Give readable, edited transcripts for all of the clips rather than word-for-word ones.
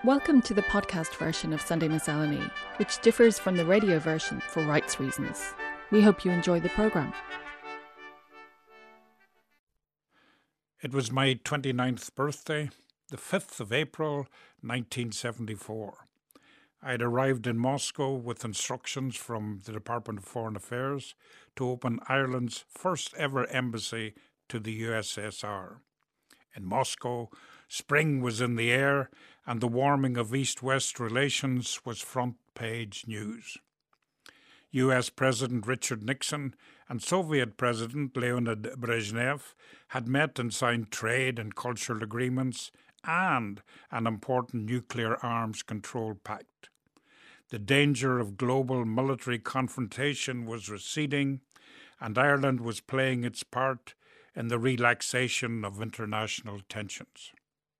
Welcome to the podcast version of Sunday Miscellany, which differs from the radio version for rights reasons. We hope you enjoy the programme. It was my 29th birthday, the 5th of April, 1974. I had arrived in Moscow with instructions from the Department of Foreign Affairs to open Ireland's first ever embassy to the USSR. In Moscow, spring was in the air and the warming of East-West relations was front-page news. US President Richard Nixon and Soviet President Leonid Brezhnev had met and signed trade and cultural agreements and an important nuclear arms control pact. The danger of global military confrontation was receding, and Ireland was playing its part in the relaxation of international tensions.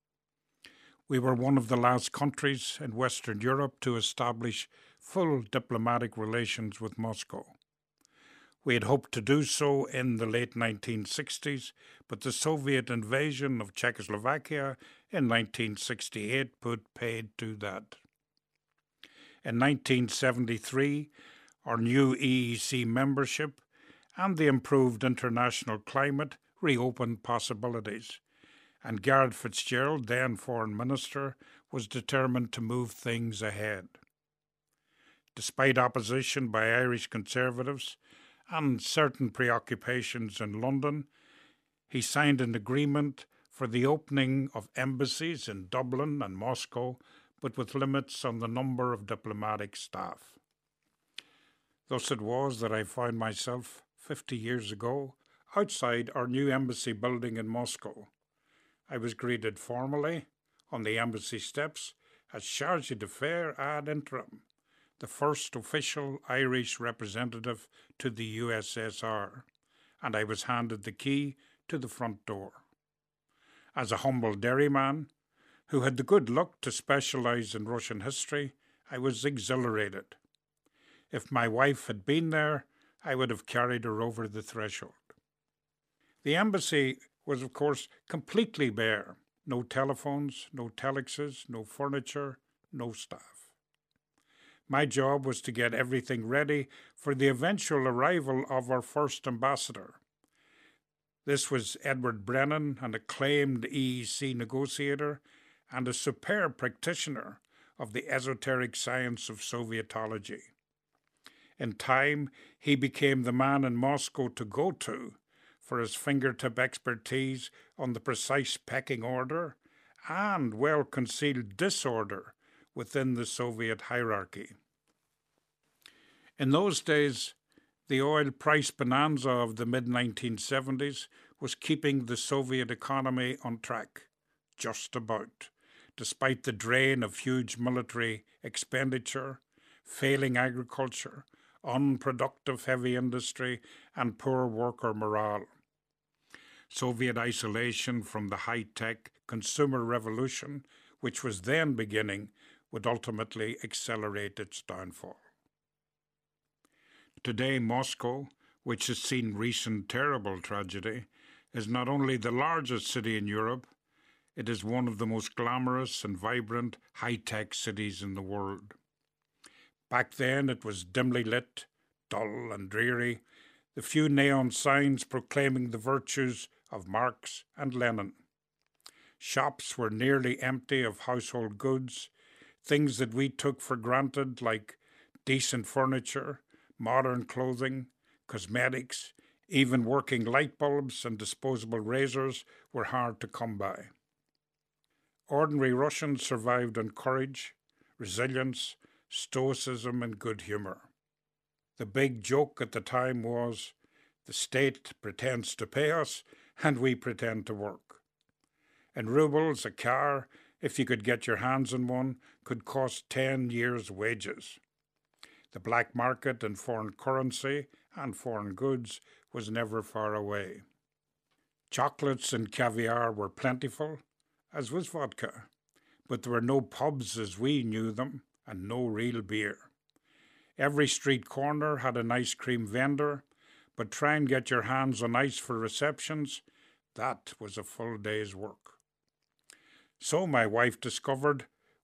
We were one of the last countries in Western Europe to establish full diplomatic relations with Moscow. We had hoped to do so in the late 1960s, but the Soviet invasion of Czechoslovakia in 1968 put paid to that. In 1973, our new EEC membership and the improved international climate reopened possibilities, and Garret FitzGerald, then Foreign Minister, was determined to move things ahead. Despite opposition by Irish Conservatives and certain preoccupations in London, he signed an agreement for the opening of embassies in Dublin and Moscow, but with limits on the number of diplomatic staff. Thus it was that I found myself 50 years ago outside our new embassy building in Moscow. I was greeted formally on the embassy steps as Charge d'Affaires ad interim, the first official Irish representative to the USSR, and I was handed the key to the front door. As a humble dairyman who had the good luck to specialise in Russian history, I was exhilarated. If my wife had been there, I would have carried her over the threshold. The embassy was, of course, completely bare. No telephones, no telexes, no furniture, no staff. My job was to get everything ready for the eventual arrival of our first ambassador. This was Edward Brennan, an acclaimed EEC negotiator and a superb practitioner of the esoteric science of Sovietology. In time, he became the man in Moscow to go to for his fingertip expertise on the precise pecking order and well-concealed disorder within the Soviet hierarchy. In those days, the oil price bonanza of the mid-1970s was keeping the Soviet economy on track, just about, despite the drain of huge military expenditure, failing agriculture, unproductive heavy industry, and poor worker morale. Soviet isolation from the high-tech consumer revolution, which was then beginning, would ultimately accelerate its downfall. Today, Moscow, which has seen recent terrible tragedy, is not only the largest city in Europe, it is one of the most glamorous and vibrant high-tech cities in the world. Back then it was dimly lit, dull and dreary, the few neon signs proclaiming the virtues of Marx and Lenin. Shops were nearly empty of household goods, things that we took for granted like decent furniture, modern clothing, cosmetics, even working light bulbs and disposable razors were hard to come by. Ordinary Russians survived on courage, resilience, stoicism and good humour. The big joke at the time was, the state pretends to pay us and we pretend to work. In rubles, a car, if you could get your hands on one, could cost 10 years' wages. The black market in foreign currency and foreign goods was never far away. Chocolates and caviar were plentiful, as was vodka, but there were no pubs as we knew them, and no real beer. Every street corner had an ice cream vendor, but try and get your hands on ice for receptions, that was a full day's work. So my wife discovered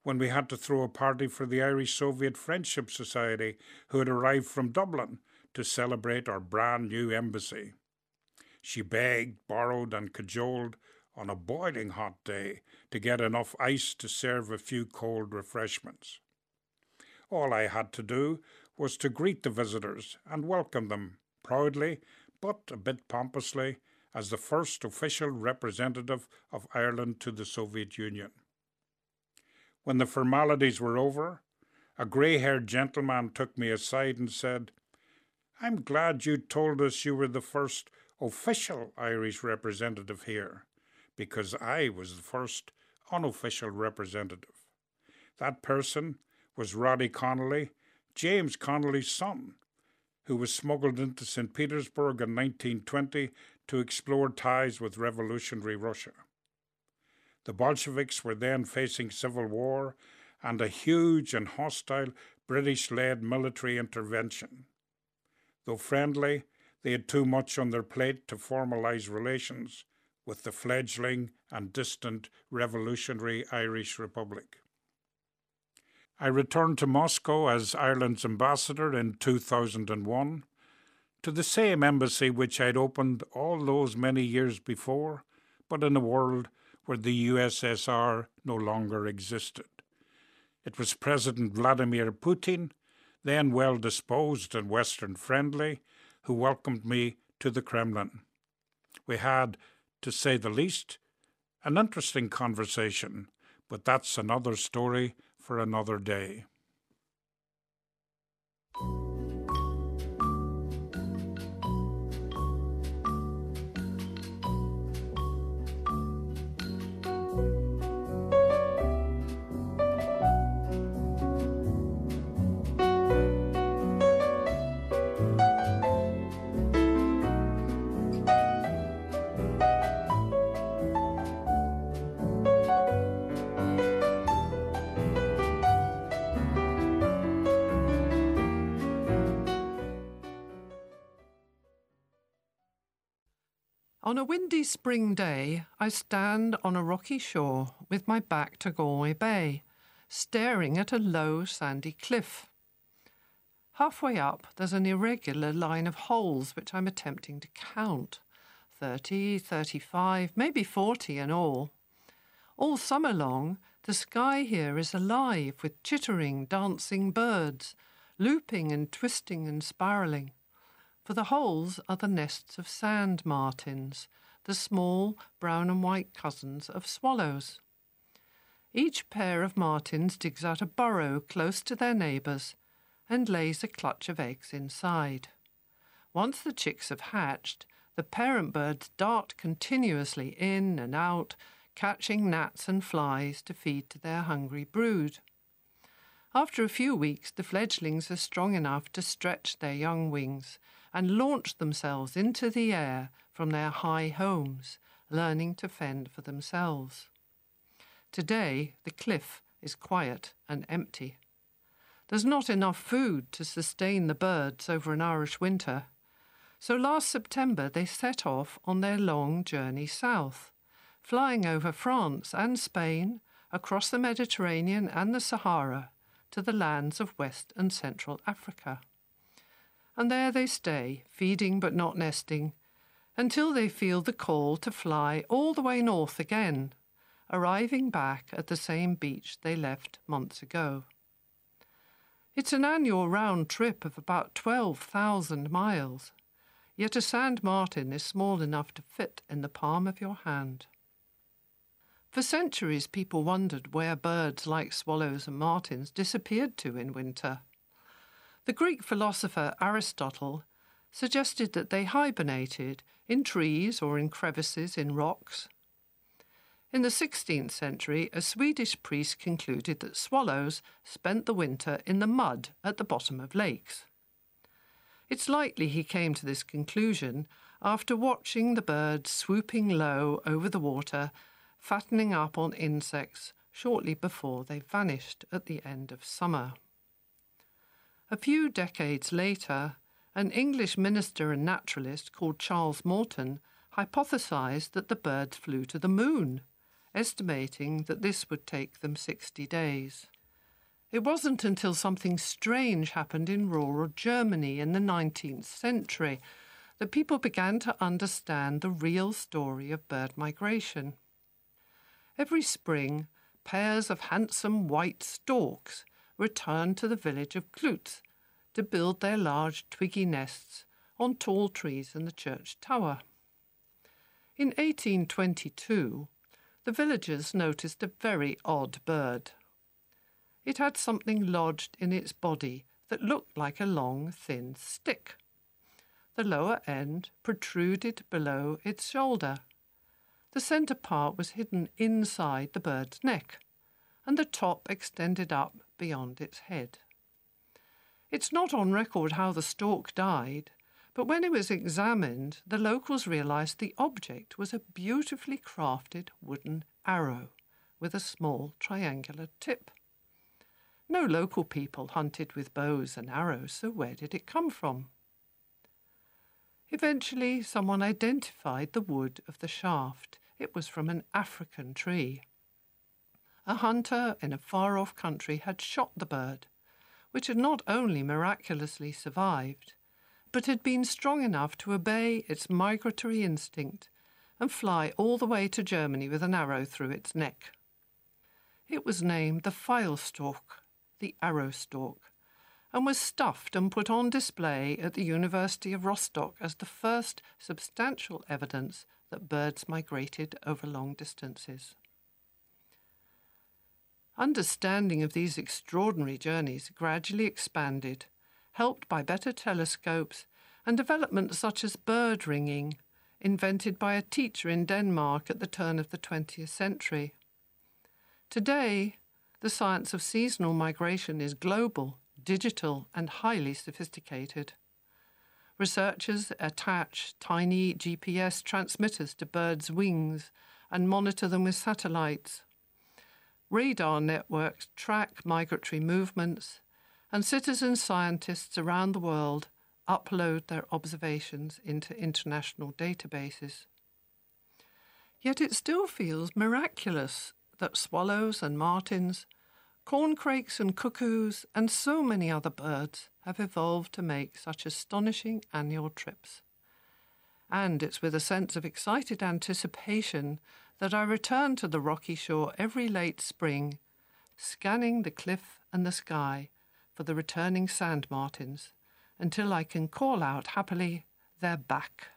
when we had to throw a party for the Irish-Soviet Friendship Society who had arrived from Dublin to celebrate our brand new embassy. She begged, borrowed and cajoled on a boiling hot day to get enough ice to serve a few cold refreshments. All I had to do was to greet the visitors and welcome them proudly, but a bit pompously, as the first official representative of Ireland to the Soviet Union. When the formalities were over, a grey-haired gentleman took me aside and said, "I'm glad you told us you were the first official Irish representative here, because I was the first unofficial representative." That person was Roddy Connolly, James Connolly's son, who was smuggled into St. Petersburg in 1920 to explore ties with revolutionary Russia. The Bolsheviks were then facing civil war and a huge and hostile British-led military intervention. Though friendly, they had too much on their plate to formalise relations with the fledgling and distant revolutionary Irish Republic. I returned to Moscow as Ireland's ambassador in 2001, to the same embassy which I'd opened all those many years before, but in a world where the USSR no longer existed. It was President Vladimir Putin, then well-disposed and Western-friendly, who welcomed me to the Kremlin. We had, to say the least, an interesting conversation, but that's another story for another day. On a windy spring day, I stand on a rocky shore with my back to Galway Bay, staring at a low sandy cliff. Halfway up, there's an irregular line of holes which I'm attempting to count. 30, 35, maybe 40 in all. All summer long, the sky here is alive with chittering, dancing birds, looping and twisting and spiralling. For the holes are the nests of sand martins, the small brown and white cousins of swallows. Each pair of martins digs out a burrow close to their neighbours and lays a clutch of eggs inside. Once the chicks have hatched, the parent birds dart continuously in and out, catching gnats and flies to feed to their hungry brood. After a few weeks, the fledglings are strong enough to stretch their young wings and launch themselves into the air from their high homes, learning to fend for themselves. Today, the cliff is quiet and empty. There's not enough food to sustain the birds over an Irish winter, so last September they set off on their long journey south, flying over France and Spain, across the Mediterranean and the Sahara, to the lands of West and Central Africa. And there they stay, feeding but not nesting, until they feel the call to fly all the way north again, arriving back at the same beach they left months ago. It's an annual round trip of about 12,000 miles, yet a sand martin is small enough to fit in the palm of your hand. For centuries, people wondered where birds like swallows and martins disappeared to in winter. The Greek philosopher Aristotle suggested that they hibernated in trees or in crevices in rocks. In the 16th century, a Swedish priest concluded that swallows spent the winter in the mud at the bottom of lakes. It's likely he came to this conclusion after watching the birds swooping low over the water, fattening up on insects shortly before they vanished at the end of summer. A few decades later, an English minister and naturalist called Charles Morton hypothesized that the birds flew to the moon, estimating that this would take them 60 days. It wasn't until something strange happened in rural Germany in the 19th century that people began to understand the real story of bird migration. Every spring, pairs of handsome white storks returned to the village of Klutz to build their large twiggy nests on tall trees in the church tower. In 1822, the villagers noticed a very odd bird. It had something lodged in its body that looked like a long, thin stick. The lower end protruded below its shoulder. The centre part was hidden inside the bird's neck, and the top extended up beyond its head. It's not on record how the stork died, but when it was examined, the locals realised the object was a beautifully crafted wooden arrow with a small triangular tip. No local people hunted with bows and arrows, so where did it come from? Eventually, someone identified the wood of the shaft. It was from an African tree. A hunter in a far-off country had shot the bird, which had not only miraculously survived, but had been strong enough to obey its migratory instinct and fly all the way to Germany with an arrow through its neck. It was named the Pfeilstorch, the arrow stork, and was stuffed and put on display at the University of Rostock as the first substantial evidence that birds migrated over long distances. Understanding of these extraordinary journeys gradually expanded, helped by better telescopes and developments such as bird ringing, invented by a teacher in Denmark at the turn of the 20th century. Today, the science of seasonal migration is global, digital, and highly sophisticated. Researchers attach tiny GPS transmitters to birds' wings and monitor them with satellites. Radar networks track migratory movements, and citizen scientists around the world upload their observations into international databases. Yet it still feels miraculous that swallows and martins, corncrakes and cuckoos, and so many other birds have evolved to make such astonishing annual trips. And it's with a sense of excited anticipation that I return to the rocky shore every late spring, scanning the cliff and the sky for the returning sand martins, until I can call out happily, "They're back."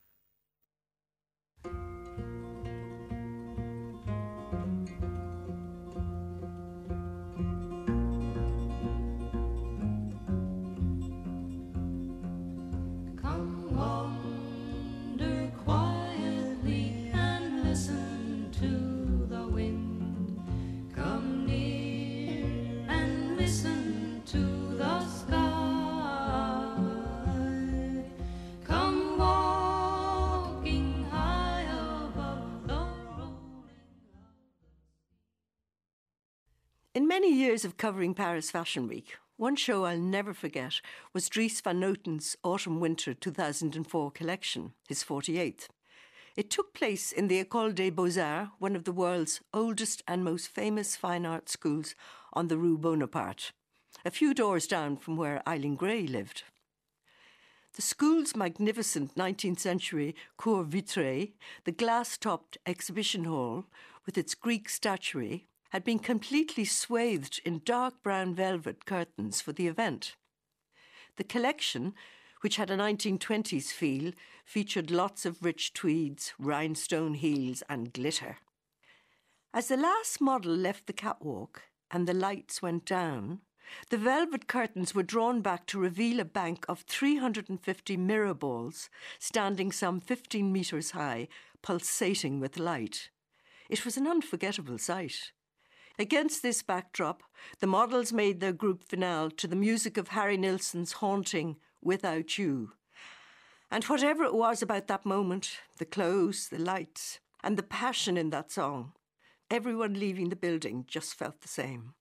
In many years of covering Paris Fashion Week, one show I'll never forget was Dries van Noten's Autumn-Winter 2004 collection, his 48th. It took place in the École des Beaux-Arts, one of the world's oldest and most famous fine art schools on the Rue Bonaparte, a few doors down from where Eileen Gray lived. The school's magnificent 19th century cour vitrée, the glass-topped exhibition hall with its Greek statuary, had been completely swathed in dark brown velvet curtains for the event. The collection, which had a 1920s feel, featured lots of rich tweeds, rhinestone heels and glitter. As the last model left the catwalk and the lights went down, the velvet curtains were drawn back to reveal a bank of 350 mirror balls standing some 15 metres high, pulsating with light. It was an unforgettable sight. Against this backdrop, the models made their group finale to the music of Harry Nilsson's haunting Without You. And whatever it was about that moment, the clothes, the lights, and the passion in that song, everyone leaving the building just felt the same.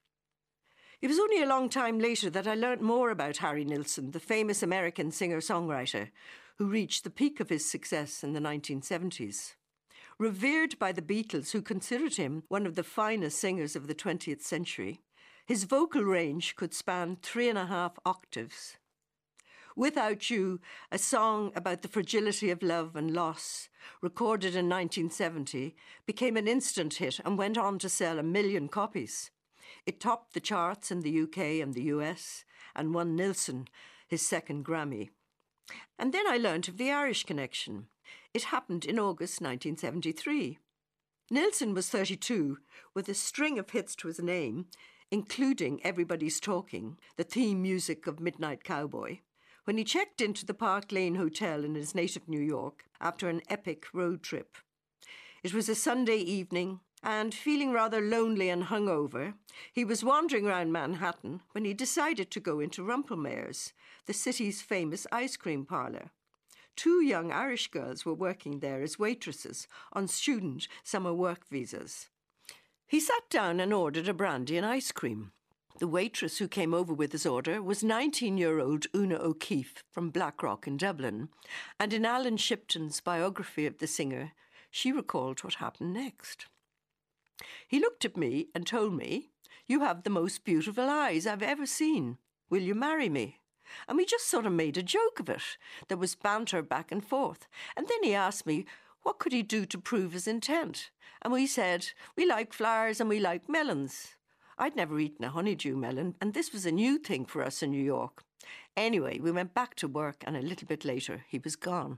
It was only a long time later that I learnt more about Harry Nilsson, the famous American singer-songwriter, who reached the peak of his success in the 1970s. Revered by the Beatles, who considered him one of the finest singers of the 20th century, his vocal range could span 3.5 octaves. Without You, a song about the fragility of love and loss, recorded in 1970, became an instant hit and went on to sell 1 million copies. It topped the charts in the UK and the US and won Nilsson his second Grammy. And then I learnt of the Irish connection. It happened in August 1973. Nilsson was 32, with a string of hits to his name, including Everybody's Talking, the theme music of Midnight Cowboy, when he checked into the Park Lane Hotel in his native New York after an epic road trip. It was a Sunday evening, and feeling rather lonely and hungover, he was wandering around Manhattan when he decided to go into Rumpelmayer's, the city's famous ice cream parlour. 2 young Irish girls were working there as waitresses on student summer work visas. He sat down and ordered a brandy and ice cream. The waitress who came over with his order was 19-year-old Una O'Keeffe from Blackrock in Dublin, and in Alan Shipton's biography of the singer, she recalled what happened next. He looked at me and told me, "You have the most beautiful eyes I've ever seen. Will you marry me?" And we just sort of made a joke of it. There was banter back and forth. And then he asked me, what could he do to prove his intent? And we said, we like flowers and we like melons. I'd never eaten a honeydew melon, and this was a new thing for us in New York. Anyway, we went back to work, and a little bit later, he was gone.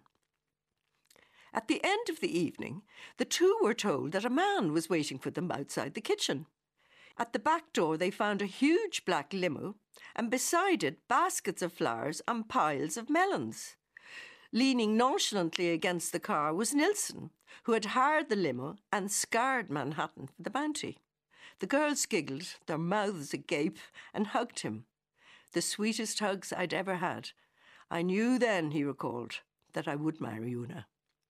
At the end of the evening, the 2 were told that a man was waiting for them outside the kitchen. At the back door, they found a huge black limo, and beside it, baskets of flowers and piles of melons. Leaning nonchalantly against the car was Nilsson, who had hired the limo and scoured Manhattan for the bounty. The girls giggled, their mouths agape, and hugged him. The sweetest hugs I'd ever had. I knew then, he recalled, that I would marry Una.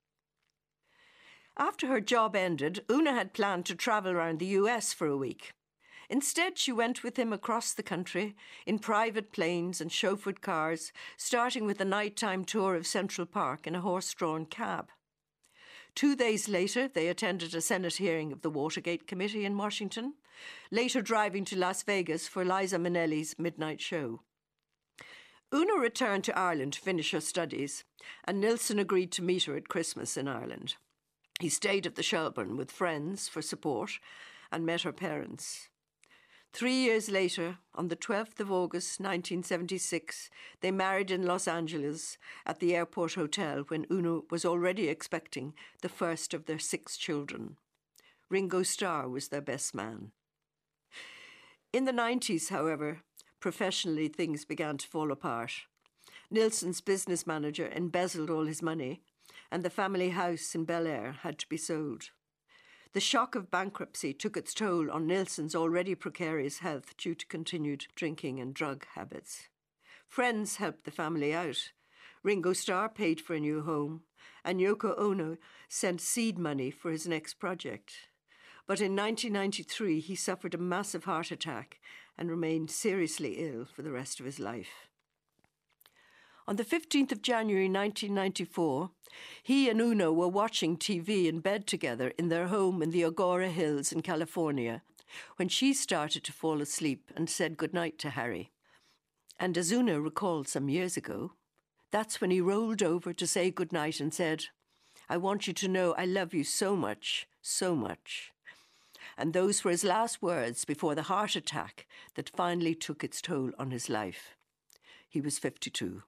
After her job ended, Una had planned to travel around the US for a week. Instead, she went with him across the country in private planes and chauffeured cars, starting with a nighttime tour of Central Park in a horse-drawn cab. 2 days later, they attended a Senate hearing of the Watergate Committee in Washington, later driving to Las Vegas for Liza Minnelli's midnight show. Una returned to Ireland to finish her studies, and Nilsson agreed to meet her at Christmas in Ireland. He stayed at the Shelbourne with friends for support and met her parents. 3 years later, on the 12th of August 1976, they married in Los Angeles at the Airport Hotel when Una was already expecting the first of their 6 children. Ringo Starr was their best man. In the 90s, however, professionally things began to fall apart. Nilsson's business manager embezzled all his money, and the family house in Bel Air had to be sold. The shock of bankruptcy took its toll on Nilsson's already precarious health due to continued drinking and drug habits. Friends helped the family out. Ringo Starr paid for a new home, and Yoko Ono sent seed money for his next project. But in 1993, he suffered a massive heart attack and remained seriously ill for the rest of his life. On the 15th of January 1994, he and Una were watching TV in bed together in their home in the Agoura Hills in California when she started to fall asleep and said goodnight to Harry. And as Una recalled some years ago, that's when he rolled over to say goodnight and said, "I want you to know I love you so much, so much." And those were his last words before the heart attack that finally took its toll on his life. He was 52.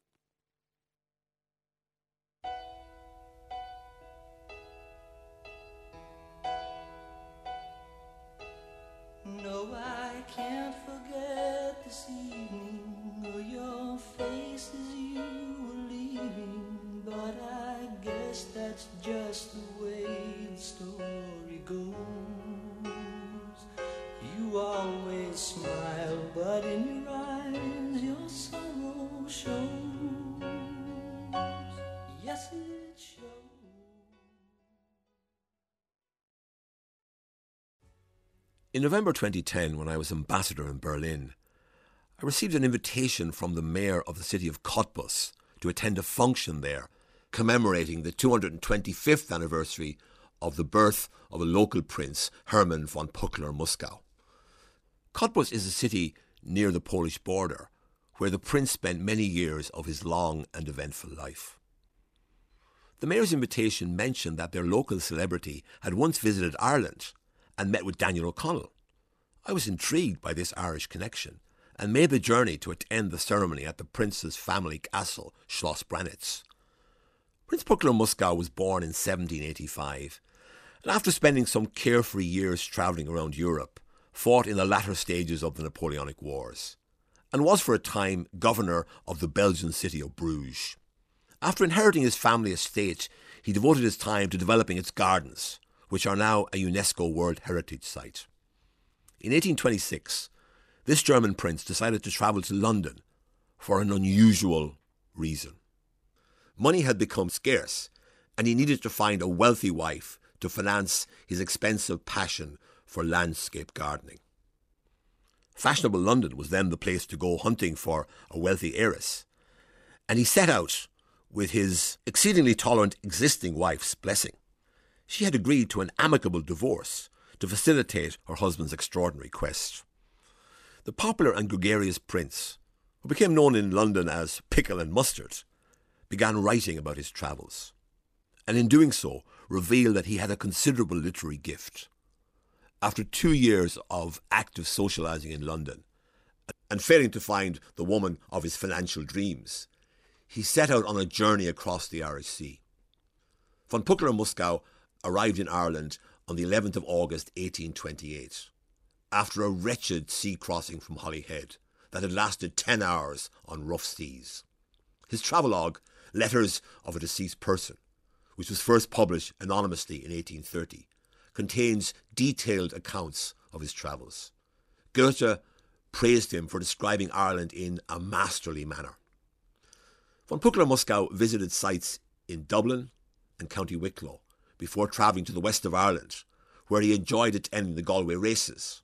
No, I can't forget this evening or your face as you were leaving, but I guess that's just the way the story goes. You always smile, but in your eyes your sorrow shows. Yes, it shows. In November 2010, when I was ambassador in Berlin, I received an invitation from the mayor of the city of Cottbus to attend a function there commemorating the 225th anniversary of the birth of a local prince, Hermann von Puckler-Muskau. Cottbus is a city near the Polish border, where the prince spent many years of his long and eventful life. The mayor's invitation mentioned that their local celebrity had once visited Ireland and met with Daniel O'Connell. I was intrigued by this Irish connection and made the journey to attend the ceremony at the prince's family castle, Schloss Branitz. Prince Puckler-Muskau was born in 1785, and after spending some carefree years travelling around Europe, fought in the latter stages of the Napoleonic Wars, and was for a time governor of the Belgian city of Bruges. After inheriting his family estate, he devoted his time to developing its gardens, which are now a UNESCO World Heritage Site. In 1826, this German prince decided to travel to London for an unusual reason. Money had become scarce, and he needed to find a wealthy wife to finance his expensive passion for landscape gardening. Fashionable London was then the place to go hunting for a wealthy heiress, and he set out with his exceedingly tolerant existing wife's blessing. She had agreed to an amicable divorce to facilitate her husband's extraordinary quest. The popular and gregarious prince, who became known in London as Pickle and Mustard, began writing about his travels, and in doing so revealed that he had a considerable literary gift. After 2 years of active socialising in London, and failing to find the woman of his financial dreams, he set out on a journey across the Irish Sea. Von Puckler-Muskau arrived in Ireland on the 11th of August 1828, after a wretched sea crossing from Holyhead that had lasted 10 hours on rough seas. His travelogue, Letters of a Deceased Person, which was first published anonymously in 1830, contains detailed accounts of his travels. Goethe praised him for describing Ireland in a masterly manner. Von Puckler-Muskau visited sites in Dublin and County Wicklow before travelling to the west of Ireland, where he enjoyed attending the Galway races.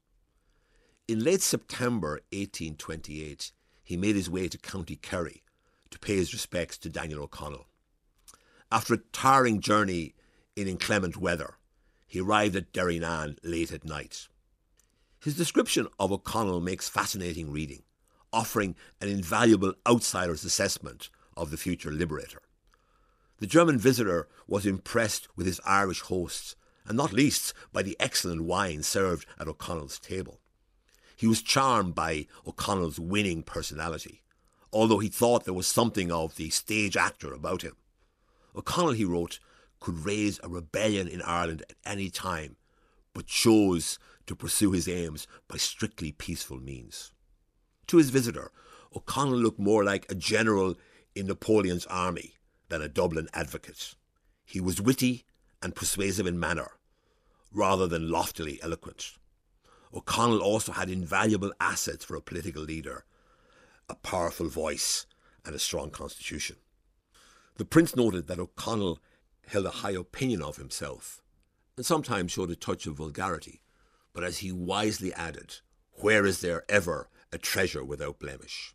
In late September 1828, he made his way to County Kerry to pay his respects to Daniel O'Connell. After a tiring journey in inclement weather, he arrived at Derrynane late at night. His description of O'Connell makes fascinating reading, offering an invaluable outsider's assessment of the future liberator. The German visitor was impressed with his Irish hosts, and not least by the excellent wine served at O'Connell's table. He was charmed by O'Connell's winning personality, although he thought there was something of the stage actor about him. O'Connell, he wrote, could raise a rebellion in Ireland at any time, but chose to pursue his aims by strictly peaceful means. To his visitor, O'Connell looked more like a general in Napoleon's army than a Dublin advocate. He was witty and persuasive in manner, rather than loftily eloquent. O'Connell also had invaluable assets for a political leader: a powerful voice and a strong constitution. The prince noted that O'Connell held a high opinion of himself and sometimes showed a touch of vulgarity, but as he wisely added, "Where is there ever a treasure without blemish?"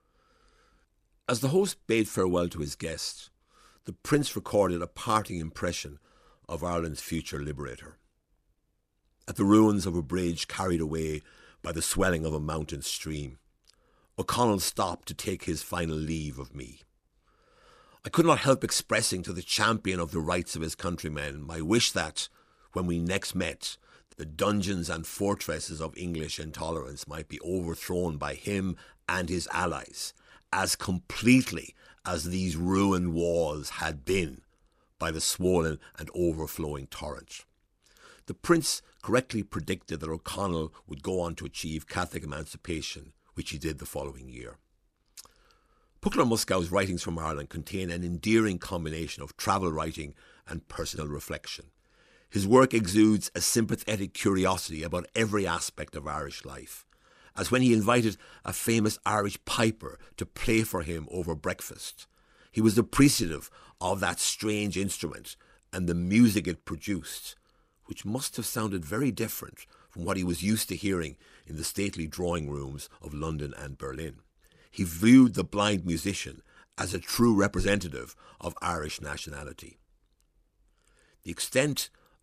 As the host bade farewell to his guest, the prince recorded a parting impression of Ireland's future liberator. At the ruins of a bridge carried away by the swelling of a mountain stream, O'Connell stopped to take his final leave of me. I could not help expressing to the champion of the rights of his countrymen my wish that, when we next met, the dungeons and fortresses of English intolerance might be overthrown by him and his allies, as completely as these ruined walls had been by the swollen and overflowing torrent. The prince correctly predicted that O'Connell would go on to achieve Catholic emancipation, which he did the following year. Puckler-Muskau's writings from Ireland contain an endearing combination of travel writing and personal reflection. His work exudes a sympathetic curiosity about every aspect of Irish life, as when he invited a famous Irish piper to play for him over breakfast. He was appreciative of that strange instrument and the music it produced, which must have sounded very different from what he was used to hearing in the stately drawing rooms of London and Berlin. He viewed the blind musician as a true representative of Irish nationality. The extent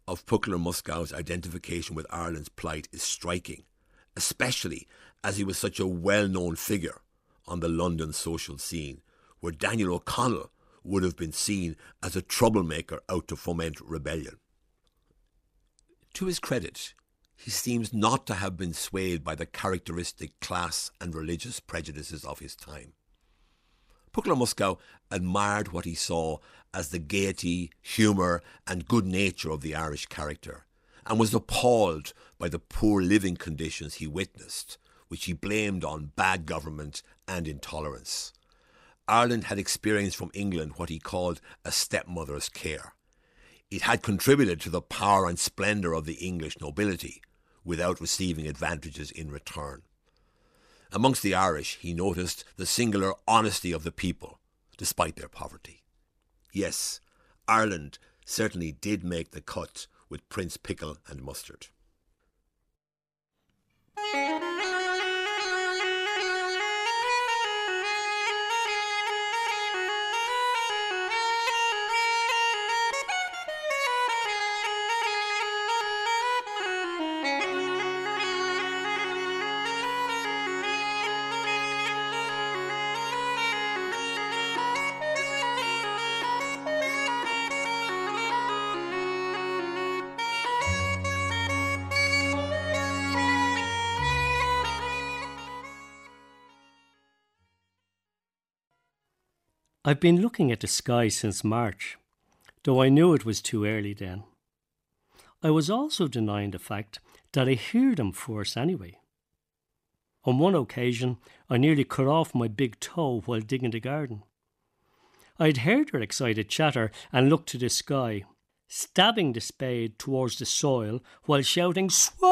of Puckler Muskau's identification with Ireland's plight is striking, especially as he was such a well-known figure on the London social scene, where Daniel O'Connell would have been seen as a troublemaker out to foment rebellion. To his credit, he seems not to have been swayed by the characteristic class and religious prejudices of his time. Puckler Muskau admired what he saw as the gaiety, humour and good nature of the Irish character, and was appalled by the poor living conditions he witnessed, which he blamed on bad government and intolerance. Ireland had experienced from England what he called a stepmother's care. It had contributed to the power and splendour of the English nobility, without receiving advantages in return. Amongst the Irish, he noticed the singular honesty of the people, despite their poverty. Yes, Ireland certainly did make the cut with Prince Pickle and Mustard. I've been looking at the sky since March, though I knew it was too early then. I was also denying the fact that I hear them first anyway. On one occasion, I nearly cut off my big toe while digging the garden. I'd heard their excited chatter and looked to the sky, stabbing the spade towards the soil while shouting,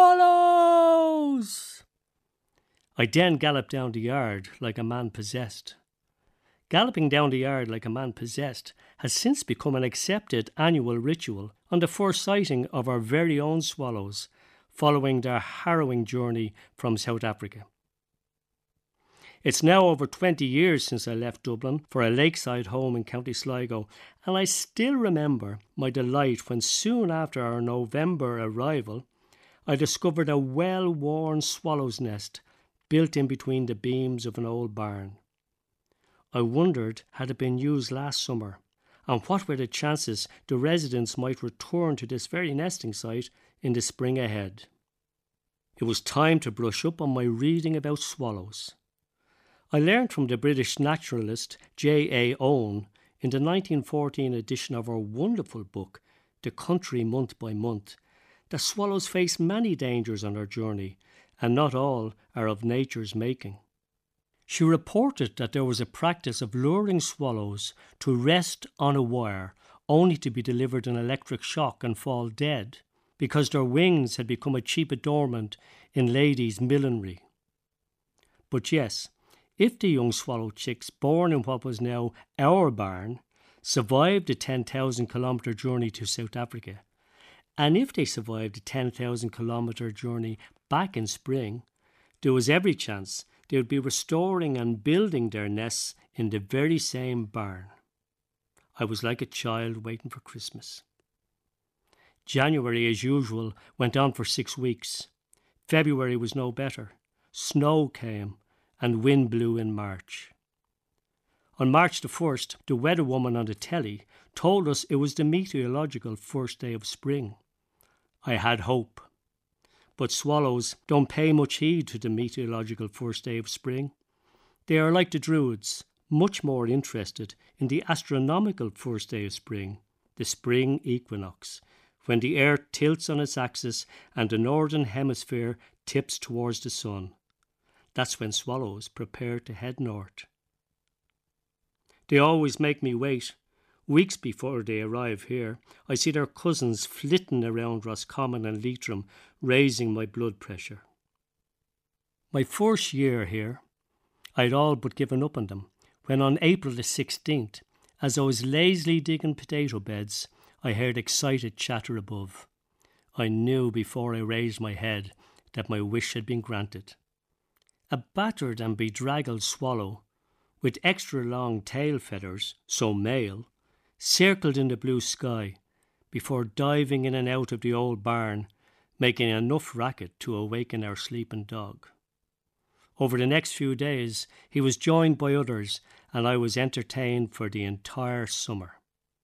"Swallows!" I then galloped down the yard like a man possessed. Galloping down the yard like a man possessed has since become an accepted annual ritual on the first sighting of our very own swallows following their harrowing journey from South Africa. It's now over 20 years since I left Dublin for a lakeside home in County Sligo, and I still remember my delight when soon after our November arrival I discovered a well-worn swallow's nest built in between the beams of an old barn. I wondered had it been used last summer, and what were the chances the residents might return to this very nesting site in the spring ahead. It was time to brush up on my reading about swallows. I learned from the British naturalist J.A. Owen in the 1914 edition of our wonderful book, The Country Month by Month, that swallows face many dangers on their journey, and not all are of nature's making. She reported that there was a practice of luring swallows to rest on a wire only to be delivered an electric shock and fall dead because their wings had become a cheap adornment in ladies' millinery. But yes, if the young swallow chicks born in what was now our barn survived the 10,000-kilometre journey to South Africa, and if they survived the 10,000-kilometre journey back in spring, there was every chance they would be restoring and building their nests in the very same barn. I was like a child waiting for Christmas. January, as usual, went on for 6 weeks. February was no better. Snow came and wind blew in March. On March the 1st, the weather woman on the telly told us it was the meteorological first day of spring. I had hope. But swallows don't pay much heed to the meteorological first day of spring. They are like the Druids, much more interested in the astronomical first day of spring, the spring equinox, when the earth tilts on its axis and the northern hemisphere tips towards the sun. That's when swallows prepare to head north. They always make me wait. Weeks before they arrive here, I see their cousins flitting around Roscommon and Leitrim, raising my blood pressure. My first year here, I'd all but given up on them, when on April the 16th, as I was lazily digging potato beds, I heard excited chatter above. I knew before I raised my head that my wish had been granted. A battered and bedraggled swallow, with extra long tail feathers, so male, circled in the blue sky, before diving in and out of the old barn, making enough racket to awaken our sleeping dog. Over the next few days, he was joined by others, and I was entertained for the entire summer.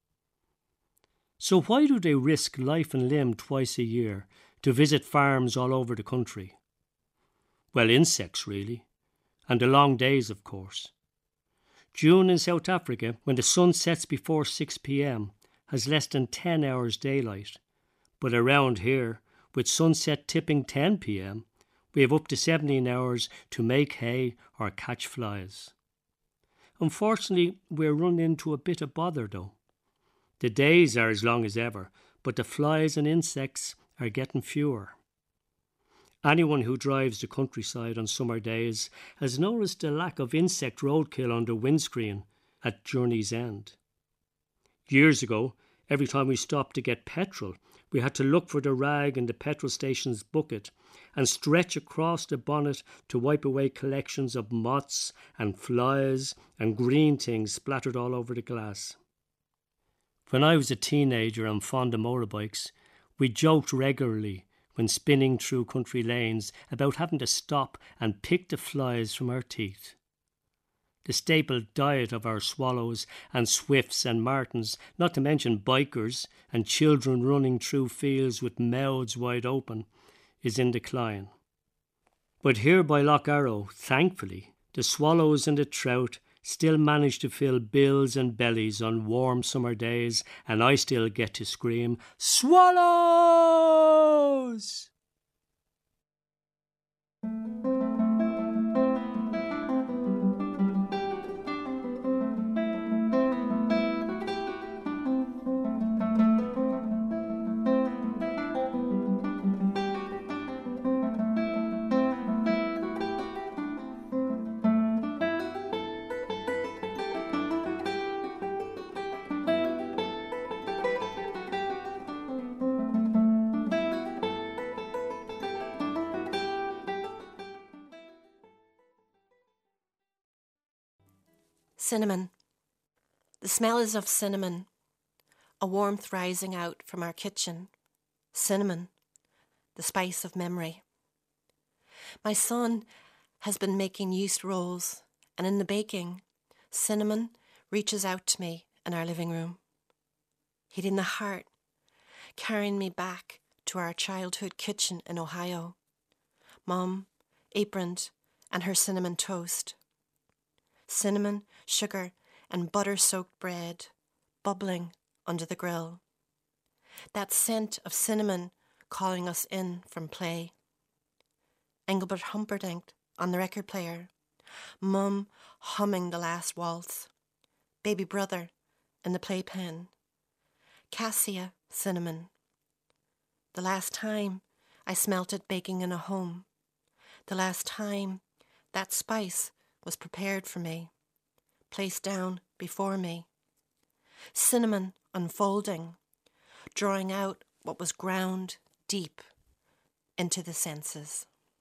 So why do they risk life and limb twice a year to visit farms all over the country? Well, insects, really, and the long days, of course. June in South Africa, when the sun sets before 6 p.m, has less than 10 hours daylight, but around here, with sunset tipping 10 p.m, we have up to 17 hours to make hay or catch flies. Unfortunately, we're run into a bit of bother though. The days are as long as ever, but the flies and insects are getting fewer. Anyone who drives the countryside on summer days has noticed the lack of insect roadkill on the windscreen at journey's end. Years ago, every time we stopped to get petrol, we had to look for the rag in the petrol station's bucket and stretch across the bonnet to wipe away collections of moths and flies and green things splattered all over the glass. When I was a teenager and fond of motorbikes, we joked regularly when spinning through country lanes about having to stop and pick the flies from our teeth. The staple diet of our swallows and swifts and martins, not to mention bikers and children running through fields with mouths wide open, is in decline. But here by Lough Arrow, thankfully, the swallows and the trout still manage to fill bills and bellies on warm summer days, and I still get to scream, "Swallows!" Cinnamon. The smell is of cinnamon, a warmth rising out from our kitchen. Cinnamon, the spice of memory. My son has been making yeast rolls, and in the baking, cinnamon reaches out to me in our living room, hitting the heart, carrying me back to our childhood kitchen in Ohio. Mum, aproned, and her cinnamon toast. Cinnamon, sugar, and butter-soaked bread, bubbling under the grill. That scent of cinnamon calling us in from play. Engelbert Humperdinck on the record player. Mum humming the last waltz. Baby brother in the playpen. Cassia cinnamon. The last time I smelt it baking in a home. The last time that spice was prepared for me, placed down before me. Cinnamon unfolding, drawing out what was ground deep into the senses.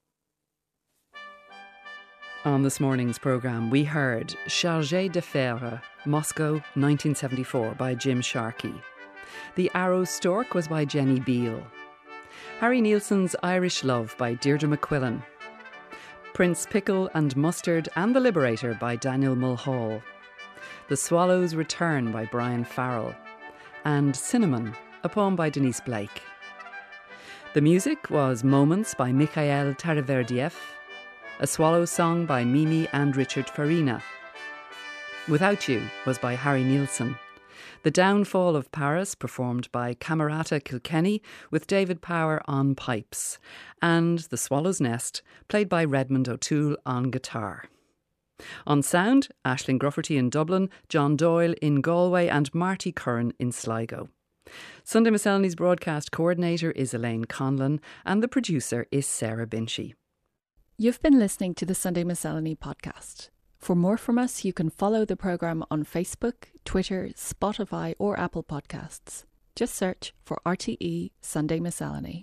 On this morning's programme, we heard Chargé de Fer, Moscow, 1974 by Jim Sharkey. The Arrow Stork was by Jenny Beale. Harry Nielsen's Irish Love by Deirdre McQuillan. Prince Pickle and Mustard and the Liberator by Daniel Mulhall. The Swallow's Return by Brian Farrell. And Cinnamon, a poem by Denise Blake. The music was Moments by Mikhail Tareverdiev. A Swallow Song by Mimi and Richard Farina. Without You was by Harry Nielsen. The Downfall of Paris, performed by Camerata Kilkenny with David Power on pipes. And The Swallow's Nest, played by Redmond O'Toole on guitar. On sound, Aisling Grufferty in Dublin, John Doyle in Galway and Marty Curran in Sligo. Sunday Miscellany's broadcast coordinator is Elaine Conlon and the producer is Sarah Binchy. You've been listening to the Sunday Miscellany podcast. For more from us, you can follow the programme on Facebook, Twitter, Spotify or Apple Podcasts. Just search for RTE Sunday Miscellany.